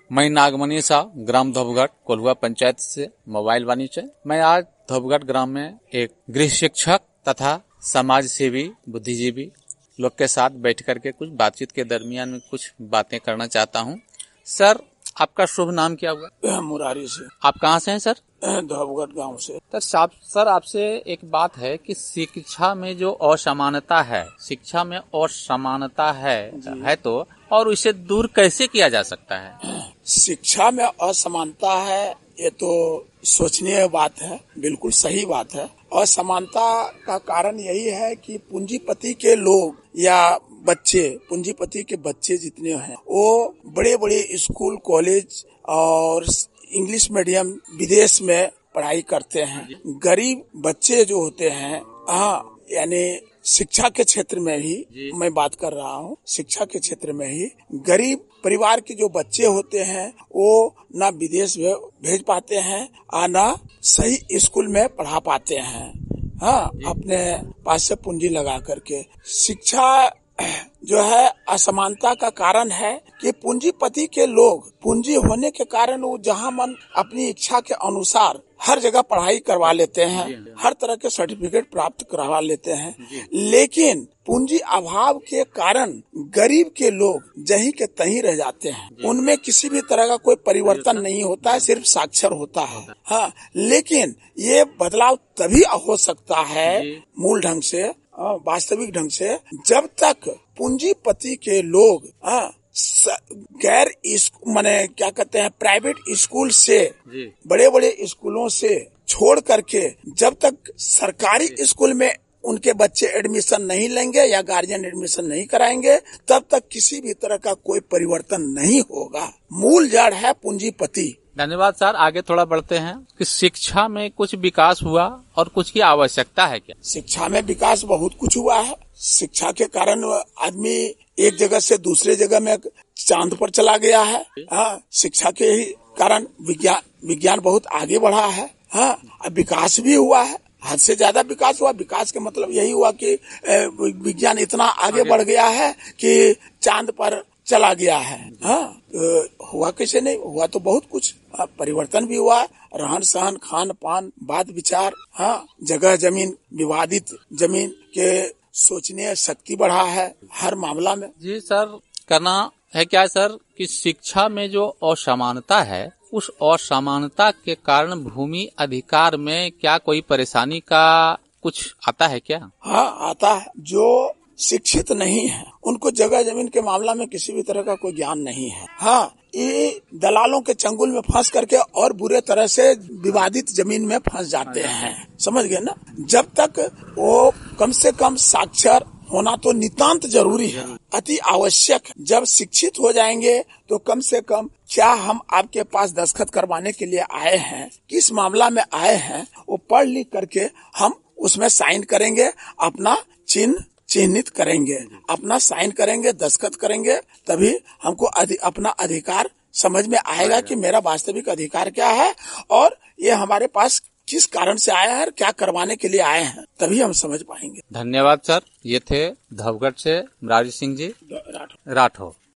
मैं नागमणि शाह, ग्राम धोबघाट, कोल्हुआ पंचायत से मोबाइल वाणिज्य। मैं आज धोबघाट ग्राम में एक गृह शिक्षक तथा समाज सेवी बुद्धिजीवी लोग के साथ बैठ करके कुछ बातचीत के दरमियान में कुछ बातें करना चाहता हूँ। सर, आपका शुभ नाम क्या हुआ? मुरारी से। आप कहाँ से हैं सर? धोबघाट गांव से। सर, आपसे एक बात है कि शिक्षा में जो असमानता है, तो और इसे दूर कैसे किया जा सकता है? शिक्षा में असमानता है, ये तो सोचनीय बात है, बिल्कुल सही बात है। असमानता का कारण यही है कि पूंजीपति के लोग या पूंजीपति के बच्चे जितने हैं वो बड़े बड़े स्कूल, कॉलेज और इंग्लिश मीडियम विदेश में पढ़ाई करते हैं। गरीब बच्चे जो होते हैं, यानी शिक्षा के क्षेत्र में ही मैं बात कर रहा हूँ, शिक्षा के क्षेत्र में ही गरीब परिवार के जो बच्चे होते हैं वो ना विदेश भेज पाते हैं और ना सही स्कूल में पढ़ा पाते हैं। अपने पास से पूंजी लगा करके। शिक्षा जो है असमानता का कारण है कि पूंजीपति के लोग पूंजी होने के कारण वो जहाँ मन अपनी इच्छा के अनुसार हर जगह पढ़ाई करवा लेते हैं, हर तरह के सर्टिफिकेट प्राप्त करवा लेते हैं, लेकिन पूंजी अभाव के कारण गरीब के लोग जहीं के तहीं रह जाते हैं। उनमें किसी भी तरह का कोई परिवर्तन नहीं होता है, सिर्फ साक्षर होता है। लेकिन ये बदलाव तभी हो सकता है मूल ढंग से, वास्तविक ढंग से, जब तक पूंजीपति के लोग क्या कहते हैं, प्राइवेट स्कूल से, बड़े बड़े स्कूलों से छोड़ करके जब तक सरकारी स्कूल में उनके बच्चे एडमिशन नहीं लेंगे या गार्जियन एडमिशन नहीं कराएंगे, तब तक किसी भी तरह का कोई परिवर्तन नहीं होगा। मूल जड़ है पूंजीपति। धन्यवाद सर। आगे थोड़ा बढ़ते हैं कि शिक्षा में कुछ विकास हुआ और कुछ की आवश्यकता है क्या? शिक्षा में विकास बहुत कुछ हुआ है। शिक्षा के कारण आदमी एक जगह से दूसरे जगह में चांद पर चला गया है। शिक्षा के ही कारण विज्ञान बहुत आगे बढ़ा है। विकास भी हुआ है, हद से ज्यादा विकास हुआ। विकास के मतलब यही हुआ कि विज्ञान इतना आगे बढ़ गया है कि चांद पर चला गया है। हुआ कैसे नहीं हुआ, तो बहुत कुछ परिवर्तन भी हुआ। रहन सहन, खान पान, बात विचार, जगह जमीन, विवादित जमीन के सोचने शक्ति बढ़ा है हर मामला में। जी सर, करना है क्या सर कि शिक्षा में जो असमानता है, उस असमानता के कारण भूमि अधिकार में क्या कोई परेशानी का कुछ आता है क्या? आता है। जो शिक्षित नहीं है उनको जगह जमीन के मामला में किसी भी तरह का कोई ज्ञान नहीं है। ये दलालों के चंगुल में फंस करके और बुरे तरह से विवादित जमीन में फंस जाते हैं। समझ गए ना? जब तक वो कम से कम साक्षर होना तो नितांत जरूरी है, अति आवश्यक। जब शिक्षित हो जाएंगे तो कम से कम क्या हम आपके पास दस्तखत करवाने के लिए आए हैं, किस मामला में आए हैं, वो पढ़ लिख करके हम उसमें साइन करेंगे, अपना चिन्हित करेंगे, अपना साइन करेंगे, दस्तखत करेंगे, तभी हमको अपना अधिकार समझ में आएगा कि मेरा वास्तविक अधिकार क्या है और ये हमारे पास किस कारण से आया है, क्या करवाने के लिए आए हैं, तभी हम समझ पाएंगे। धन्यवाद सर। ये थे धोबघाट से मुरारी सिंह जी राठौर।